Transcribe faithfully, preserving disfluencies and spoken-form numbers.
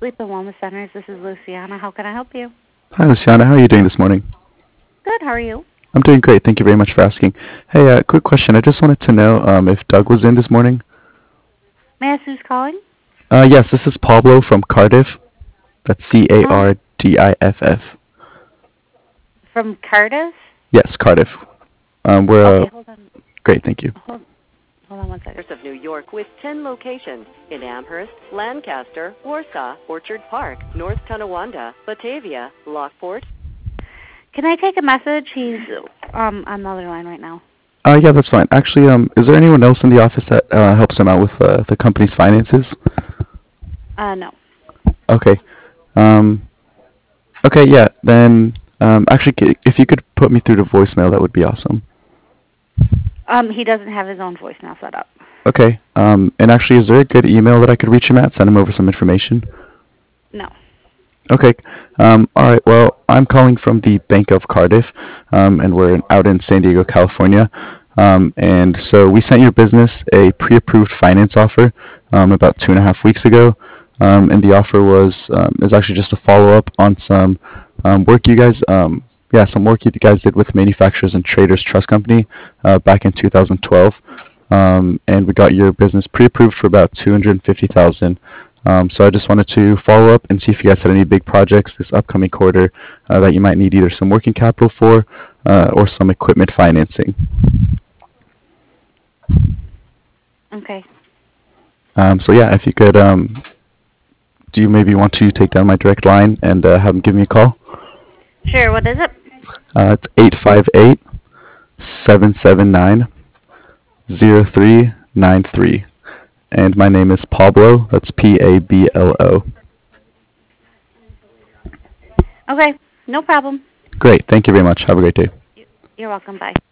Sleep and Wellness Centers. This is Luciana. How can I help you? Hi, Luciana. How are you doing this morning? Good. How are you? I'm doing great. Thank you very much for asking. Hey, uh, quick question. I just wanted to know um, if Doug was in this morning. May I ask who's calling? Uh, yes, this is Pablo from Cardiff. That's C A Um, R D I F F. from Cardiff? Yes, Cardiff. Um, we're uh, Okay, hold on. great. Thank you. Hold, hold on one second. of New York with ten locations in Amherst, Lancaster, Warsaw, Orchard Park, North Tonawanda, Batavia, Lockport. Can I take a message? He's um on the other line right now. Uh, yeah, that's fine. Actually, um, is there anyone else in the office that uh, helps him out with uh, the company's finances? Uh, no. Okay. Um, okay, yeah. Then, um, actually, c- if you could put me through to voicemail, that would be awesome. Um, he doesn't have his own voicemail set up. Okay. Um, and actually, is there a good email that I could reach him at? Send him over some information. No. Okay. Um, all right. Well, I'm calling from the Bank of Cardiff, um, and we're in, out in San Diego, California. Um, and so we sent your business a pre-approved finance offer um, about two and a half weeks ago. Um, and the offer was um, is actually just a follow-up on some um, work you guys, um, yeah, some work you guys did with Manufacturers and Traders Trust Company uh, back in two thousand twelve. Um, and we got your business pre-approved for about two hundred fifty thousand dollars. Um, so I just wanted to follow up and see if you guys had any big projects this upcoming quarter uh, that you might need either some working capital for uh, or some equipment financing. Okay. Um, so yeah, if you could, um, do you maybe want to take down my direct line and uh, have them give me a call? Sure. What is it? Uh, it's eight five eight, seven seven nine, zero three nine three. And my name is Pablo. That's P A B L O. Okay. No problem. Great. Thank you very much. Have a great day. You're welcome. Bye.